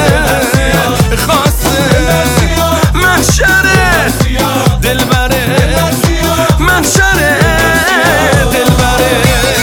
خاصه محشره دلبره محشره دلبره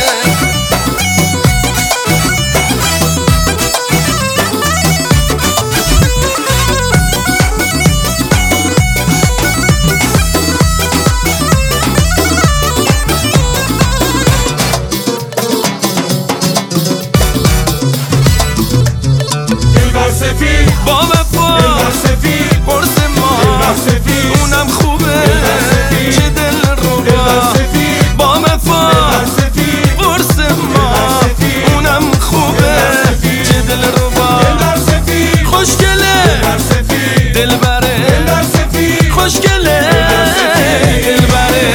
با وفا قرص ما اونم خوبه چه دل رو با وفا قرص ما اونم خوبه چه دل رو خوشگله دلبره خوشگله دلبره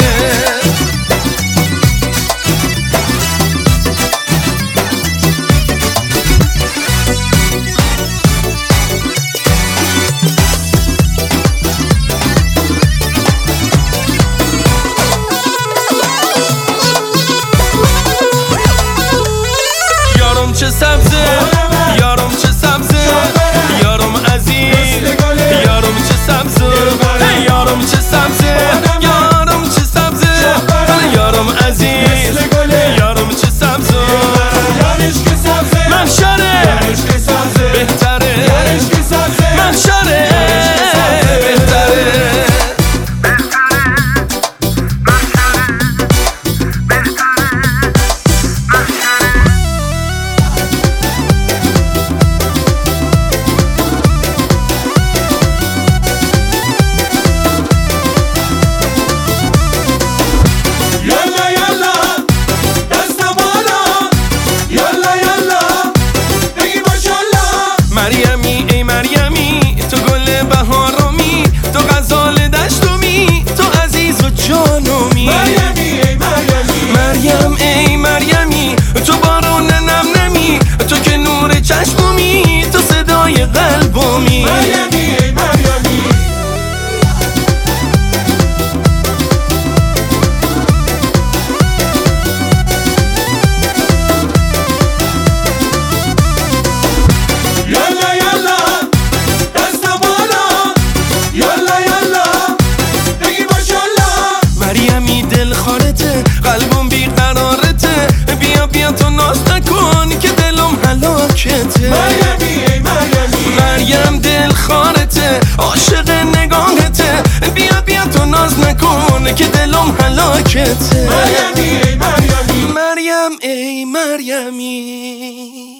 چه سبزه یارم چه سبزه یارم عزیز یارم چه سبزه یارم چه سبزه یارم چه سبزه یارم عزیز یارم چه سبزه محشره بهتره محشره بهتره مریمی ای مریمی تو گل بهارمی تو غزال دشتمی تو عزیز و جانمی مریمی ای مریمی مریم ای مریمی تو بارون نم نمی تو که نور چشممی تو صدای قلبمی مریمی ای مریمی قلبم بیقرارته بیا تو ناز نکن که دلم هلاکته مریمی ای مریمی مریم دل خارته عاشق نگاهته بیا تو ناز نکن که دلم هلاکته مریمی ای مریمی مریم ای مریمی